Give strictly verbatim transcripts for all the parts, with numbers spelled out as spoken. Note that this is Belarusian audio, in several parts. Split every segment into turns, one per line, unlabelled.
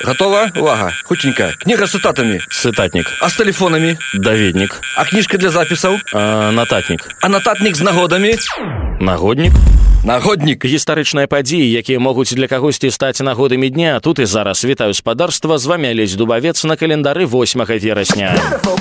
Готова? Увага. Хутенька. Книга с цитатами.
Цытатнік.
А с телефонами?
Даведнік.
А книжка для записаў?
А, нататнік.
А нататнік з нагодамі?
Нагоднік.
Нагоднік.
Гістарычныя падзеі, якія могуць для кагосьці стаць нагодамі дня. Тут і зараз вітаю спадарства, з вамі Алесь Дубавец на календары восьмага верасня.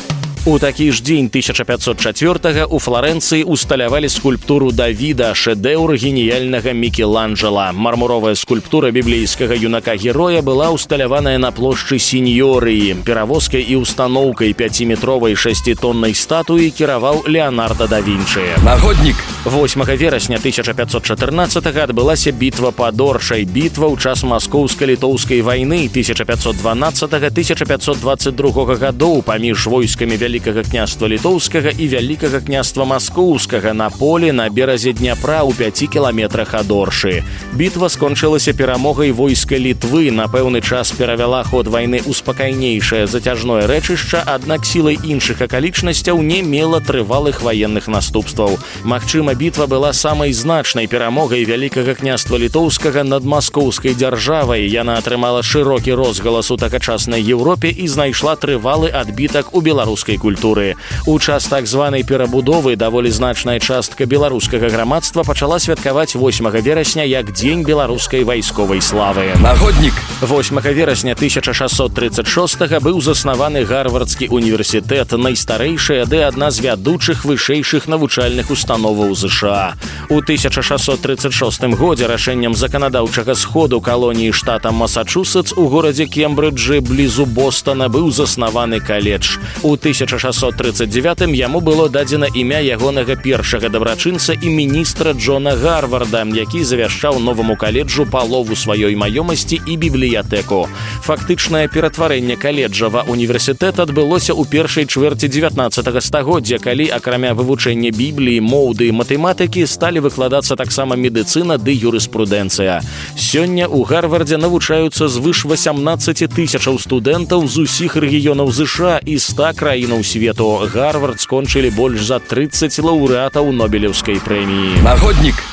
У такі ж дзень тысяча пятьсот чацвёртага у Флорэнцыі усталявалі скульптуру Давіда, шэдэўр геніяльнага Мікеланджела. Мармуровая скульптура біблейскага юнака-героя была усталяваная на плошчы Сіньорыі. Перавозкай і устаноўкай пяціметровай шасцітоннай статуі кіраваў Леанарда да Вінчы.
Нагоднік.
восьмага верасня тысяча пятьсот чатырнаццатага адбылася бітва пад Оршай. Бітва ў час маскоўска-літоўскай вайны тысяча пятьсот дванаццатага — тысяча пятьсот дваццаць другога гадоў паміж войскамі Вялікага княства літоўскага і Вялікага княства маскоўскага на полі на беразе Дняпра ў пяці кіламетрах ад Оршы. Бітва скончылася перамогай войска Літвы, на пэўны час перавяла ход вайны ў спакайнейшае зацяжное рэчышча, аднак сілай іншых акалічнасцяў не мела трывалых ваенных наступстваў. Магчыма, бітва была самай значнай перамогай Вялікага княства літоўскага над маскоўскай дзяржавай. Яна атрымала шырокі розгалас у тагачаснай Еўропе і знайшла трывалы адбітак у беларускай культуры. У час так званай перабудовы даволі значная частка беларускага грамадства пачала святкаваць восьмага верасня як дзень беларускай вайсковай славы.
Нагоднік.
восьмага верасня тысяча шасцьсот трыццаць шостага быў заснаваны Гарвардскі універсітэт, найстарэйшая ды адна з вядучых вышэйшых навучальных установаў ЗША. У тысяча шасцьсот трыццаць шостым годзе рашэннем заканадаўчага сходу калоніі штата Масачусетс у горадзе Кембриджы блізу Бостона быў заснаваны каледж. У тысяча шасцьсот трыццаць дзевятым яму было дадзена імя ягонага першага дабрачынца і міністра Джона Гарварда, які завяшчаў новаму каледжу палову сваёй маёмасці і бібліятэку. Фактычнае ператварэнне каледжа ва універсітэт адбылося ў першай чвэрці дзевятнаццатага стагоддзя, калі, акрамя вывучэння Бібліі, моў ды матэматыкі, сталі выкладацца таксама медыцына ды юрыспрудэнцыя. Сёння ў Гарвардзе навучаюцца звыш васямнаццаці тысячаў студэнтаў з усіх рэгіёнаў ЗША і ста краінаў свету. Гарвард скончылі больш за трыццаць лаўрэатаў Нобелеўскай прэміі.
Нагоднік.